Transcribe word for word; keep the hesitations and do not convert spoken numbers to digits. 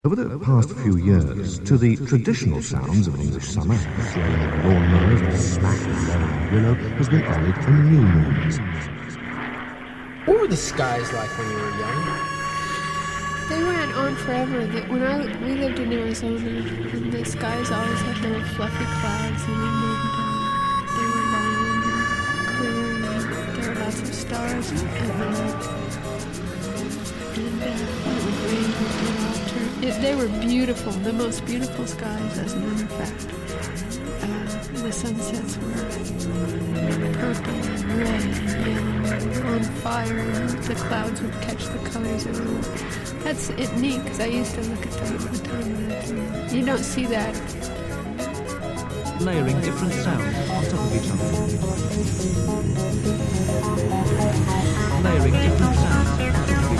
Over the past few years, to the traditional sounds of English summer, the swaying of lawnmowers, the smack of lowering willow, has been added a new noise. What were the skies like when you were young? They went on forever. The- When I we lived in Arizona, and the skies always had little fluffy clouds in them, and uh, they were long and clear, and there were lots of stars at night. And uh, when it would rain, it would all turn. It, they were beautiful, the most beautiful skies, as a matter of fact. Uh, the sunsets were purple and red and yellow, on fire, and the clouds would catch the colors everywhere. That's it neat, because I used to look at them all the time when I was young. You don't see that. Layering different sounds on top of each other. Layering different sounds on top of each other.